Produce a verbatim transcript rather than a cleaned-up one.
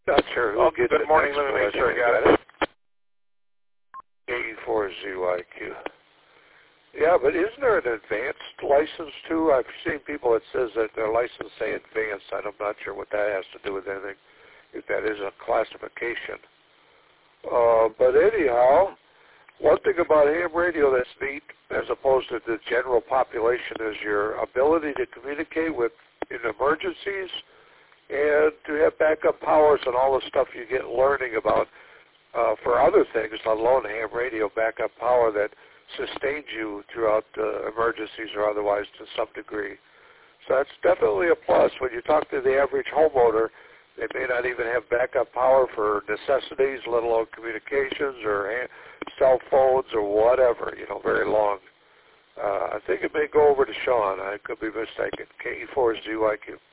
Not sure who Oh, gets good it morning. next, Let me but make I sure I think got it. eighty-four Z Y Q. Yeah, but isn't there an advanced license too? I've seen people that says that their license say advanced. I'm not sure what that has to do with anything, if that is a classification. Uh, but anyhow, one thing about ham radio that's neat, as opposed to the general population, is your ability to communicate with in emergencies and to have backup powers and all the stuff you get learning about uh, for other things, let alone ham radio backup power that sustains you throughout uh, emergencies or otherwise to some degree. So that's definitely a plus. When you talk to the average homeowner, they may not even have backup power for necessities, let alone communications or hand, cell phones or whatever, you know, very long. Uh, I think it may go over to Sean. I could be mistaken. K E four Z Y Q.